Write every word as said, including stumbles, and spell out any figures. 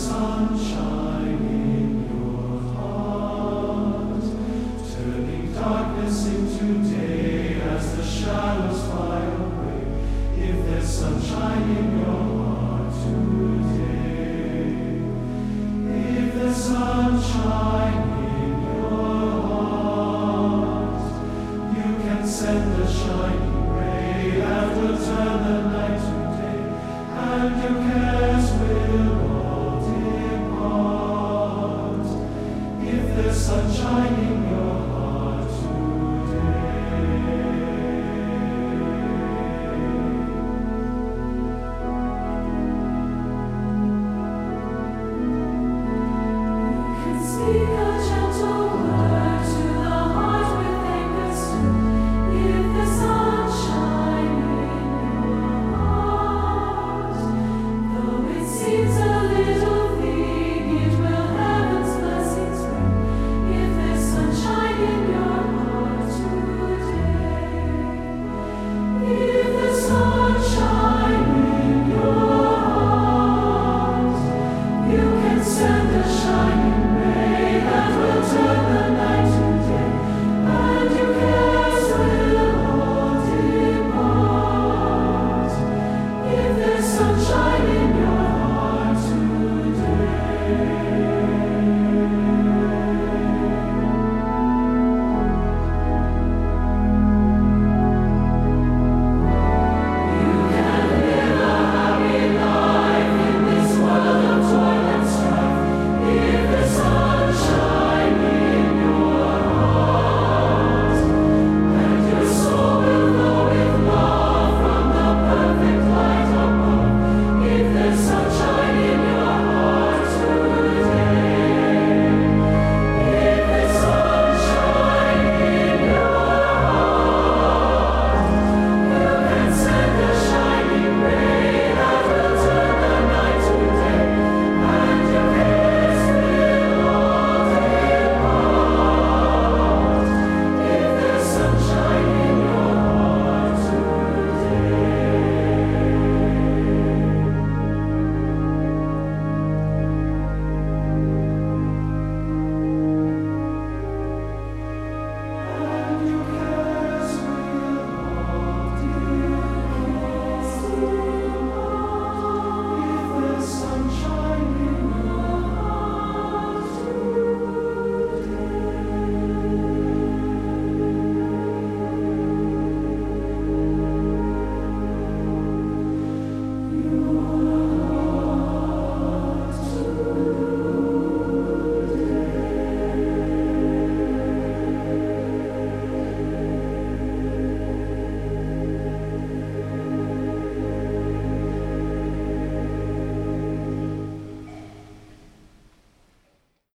sunshine in your heart, turning darkness into day as the shadows fly away. If there's sunshine in your heart today, if there's sunshine in your heart, you can send a shining ray that will turn the night to day, and your cares will all depart. If there's sunshine in your heart today. You can speak a gentle word to the heart with anchored stone. If there's sunshine in your heart, though it seems a little thing, it will heaven's blessings bring. If there's sunshine in your heart today, if there's sunshine in your heart, you can send a shining ray that will turn the night to day, and your cares will all depart. If there's